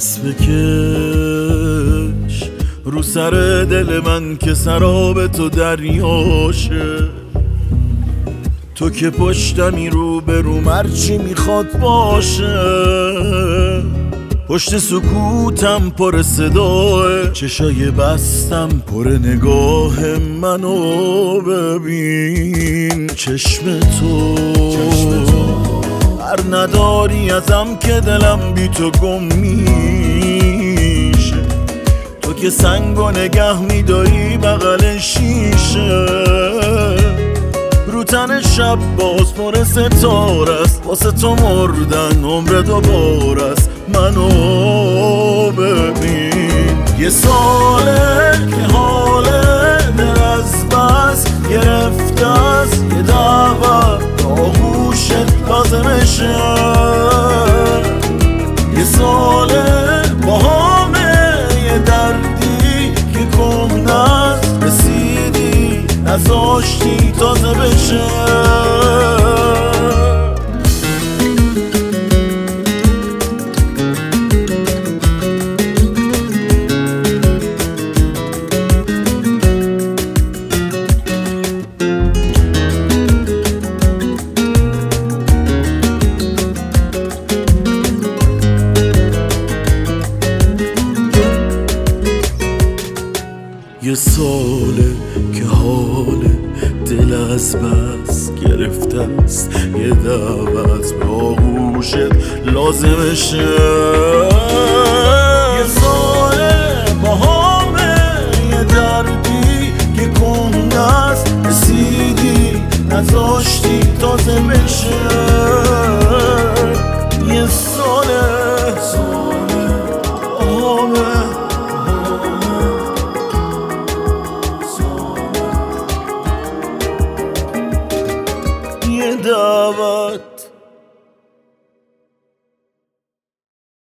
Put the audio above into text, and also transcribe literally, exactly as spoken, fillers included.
دست بکش رو سر دل من که سراب تو دریاشه. تو که پشتمی رو به رو مرچی میخواد باشه. پشت سکوتم پر صداه، چشای بستم پر نگاه منو ببین. چشم تو هر نداری ازم که دلم بی تو گم میشه. تو که سنگو نگه میداری بغل شیشه. رو تن شب باز پر ستاره است، واسه تو مردن عمر دوباره است. منو ببین یه ساله که حال دل از بس گرفته است. یه دعوت آغوشت لازمشه. یه ساله با همه یه دردی که کم نست رسیدی نزاشتی تازه بشه. یه ساله که حال دل از بس گرفته است. یه دعوت به آغوشت لازمشه. یه ساله با همه یه دردی که کهنه است رسیدی نذاشتی تازه بشه. یه ساله یه دعوت